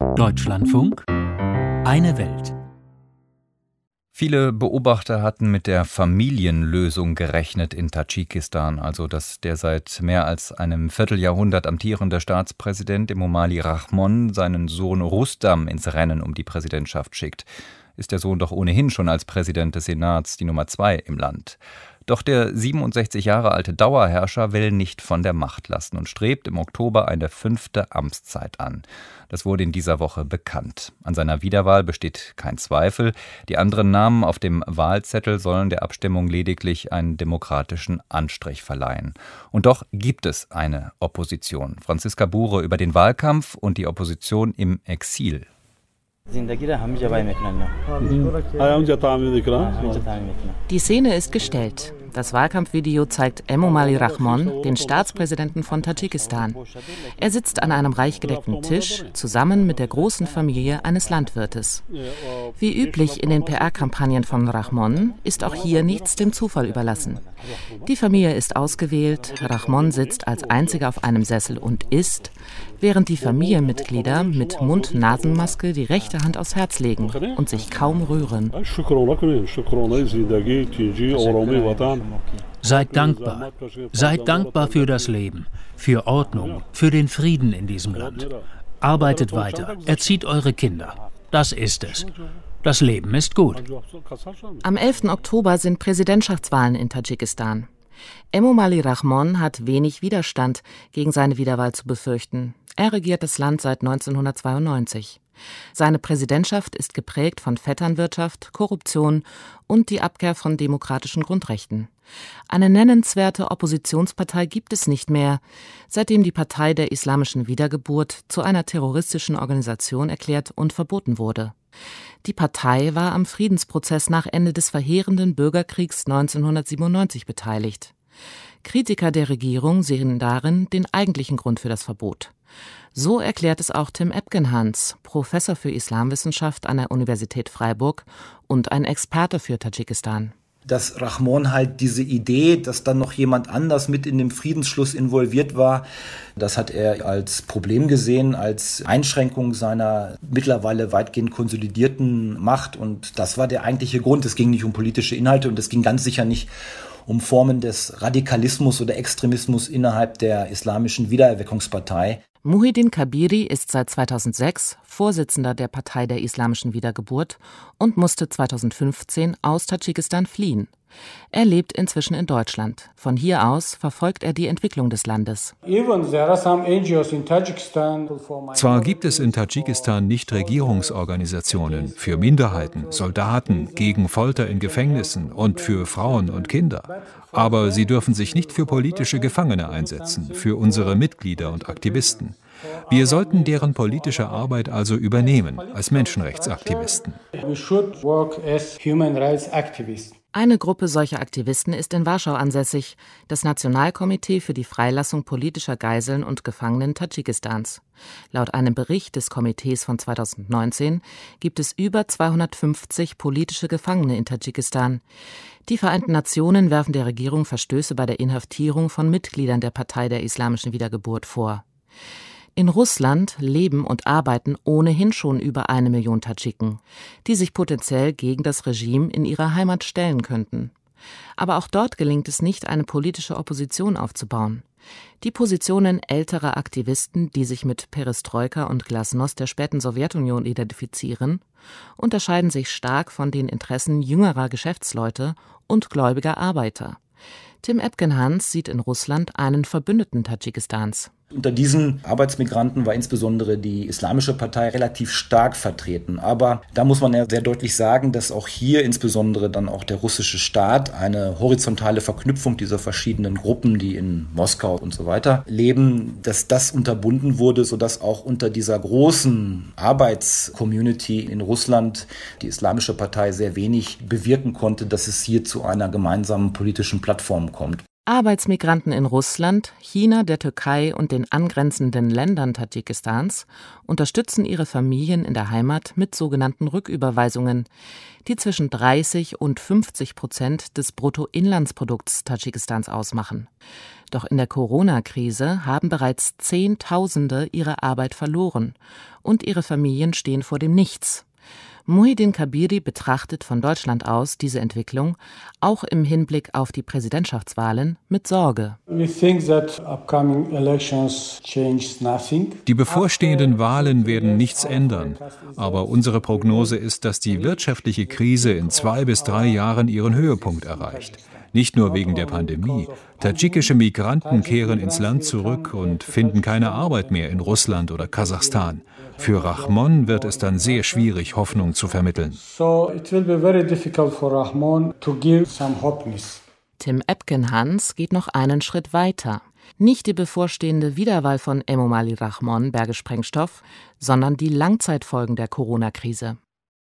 Deutschlandfunk, eine Welt. Viele Beobachter hatten mit der Familienlösung gerechnet in Tadschikistan, also dass der seit mehr als einem Vierteljahrhundert amtierende Staatspräsident Emomali Rahmon seinen Sohn Rustam ins Rennen um die Präsidentschaft schickt. Ist der Sohn doch ohnehin schon als Präsident des Senats die Nummer 2 im Land. Doch der 67 Jahre alte Dauerherrscher will nicht von der Macht lassen und strebt im Oktober eine 5. Amtszeit an. Das wurde in dieser Woche bekannt. An seiner Wiederwahl besteht kein Zweifel. Die anderen Namen auf dem Wahlzettel sollen der Abstimmung lediglich einen demokratischen Anstrich verleihen. Und doch gibt es eine Opposition. Franziska Bure über den Wahlkampf und die Opposition im Exil. Die Szene ist gestellt. Das Wahlkampfvideo zeigt Emomali Rahmon, den Staatspräsidenten von Tadschikistan. Er sitzt an einem reich gedeckten Tisch, zusammen mit der großen Familie eines Landwirtes. Wie üblich in den PR-Kampagnen von Rahmon ist auch hier nichts dem Zufall überlassen. Die Familie ist ausgewählt, Rahmon sitzt als einziger auf einem Sessel und isst, während die Familienmitglieder mit Mund-Nasen-Maske die rechte Hand aufs Herz legen und sich kaum rühren. Seid dankbar. Seid dankbar für das Leben, für Ordnung, für den Frieden in diesem Land. Arbeitet weiter, erzieht eure Kinder. Das ist es. Das Leben ist gut. Am 11. Oktober sind Präsidentschaftswahlen in Tadschikistan. Emomali Rahmon hat wenig Widerstand gegen seine Wiederwahl zu befürchten. Er regiert das Land seit 1992. Seine Präsidentschaft ist geprägt von Vetternwirtschaft, Korruption und die Abkehr von demokratischen Grundrechten. Eine nennenswerte Oppositionspartei gibt es nicht mehr, seitdem die Partei der Islamischen Wiedergeburt zu einer terroristischen Organisation erklärt und verboten wurde. Die Partei war am Friedensprozess nach Ende des verheerenden Bürgerkriegs 1997 beteiligt. Kritiker der Regierung sehen darin den eigentlichen Grund für das Verbot. So erklärt es auch Tim Epkenhans, Professor für Islamwissenschaft an der Universität Freiburg und ein Experte für Tadschikistan. Dass Rahmon halt diese Idee, dass dann noch jemand anders mit in dem Friedensschluss involviert war, das hat er als Problem gesehen, als Einschränkung seiner mittlerweile weitgehend konsolidierten Macht. Und das war der eigentliche Grund. Es ging nicht um politische Inhalte und es ging ganz sicher nicht um Formen des Radikalismus oder Extremismus innerhalb der Islamischen Wiedererweckungspartei. Muhyiddin Kabiri ist seit 2006 Vorsitzender der Partei der Islamischen Wiedergeburt und musste 2015 aus Tadschikistan fliehen. Er lebt inzwischen in Deutschland. Von hier aus verfolgt er die Entwicklung des Landes. Zwar gibt es in Tadschikistan Nichtregierungsorganisationen für Minderheiten, Soldaten, gegen Folter in Gefängnissen und für Frauen und Kinder. Aber sie dürfen sich nicht für politische Gefangene einsetzen, für unsere Mitglieder und Aktivisten. Wir sollten deren politische Arbeit also übernehmen als Menschenrechtsaktivisten. Eine Gruppe solcher Aktivisten ist in Warschau ansässig, das Nationalkomitee für die Freilassung politischer Geiseln und Gefangenen Tadschikistans. Laut einem Bericht des Komitees von 2019 gibt es über 250 politische Gefangene in Tadschikistan. Die Vereinten Nationen werfen der Regierung Verstöße bei der Inhaftierung von Mitgliedern der Partei der Islamischen Wiedergeburt vor. In Russland leben und arbeiten ohnehin schon über 1 Million Tadschiken, die sich potenziell gegen das Regime in ihrer Heimat stellen könnten. Aber auch dort gelingt es nicht, eine politische Opposition aufzubauen. Die Positionen älterer Aktivisten, die sich mit Perestroika und Glasnost der späten Sowjetunion identifizieren, unterscheiden sich stark von den Interessen jüngerer Geschäftsleute und gläubiger Arbeiter. Tim Epkenhans sieht in Russland einen Verbündeten Tadschikistans. Unter diesen Arbeitsmigranten war insbesondere die Islamische Partei relativ stark vertreten. Aber da muss man ja sehr deutlich sagen, dass auch hier insbesondere dann auch der russische Staat eine horizontale Verknüpfung dieser verschiedenen Gruppen, die in Moskau und so weiter leben, dass das unterbunden wurde, sodass auch unter dieser großen Arbeitscommunity in Russland die Islamische Partei sehr wenig bewirken konnte, dass es hier zu einer gemeinsamen politischen Plattform kommt. Arbeitsmigranten in Russland, China, der Türkei und den angrenzenden Ländern Tadschikistans unterstützen ihre Familien in der Heimat mit sogenannten Rücküberweisungen, die zwischen 30% und 50% des Bruttoinlandsprodukts Tadschikistans ausmachen. Doch in der Corona-Krise haben bereits Zehntausende ihre Arbeit verloren und ihre Familien stehen vor dem Nichts. Muhyiddin Kabiri betrachtet von Deutschland aus diese Entwicklung, auch im Hinblick auf die Präsidentschaftswahlen, mit Sorge. Die bevorstehenden Wahlen werden nichts ändern. Aber unsere Prognose ist, dass die wirtschaftliche Krise in 2 bis 3 Jahren ihren Höhepunkt erreicht. Nicht nur wegen der Pandemie. Tadschikische Migranten kehren ins Land zurück und finden keine Arbeit mehr in Russland oder Kasachstan. Für Rahmon wird es dann sehr schwierig, Hoffnung zu vermitteln. Tim Epken-Hans geht noch einen Schritt weiter. Nicht die bevorstehende Wiederwahl von Emomali Rahmon, Berge Sprengstoff, sondern die Langzeitfolgen der Corona-Krise.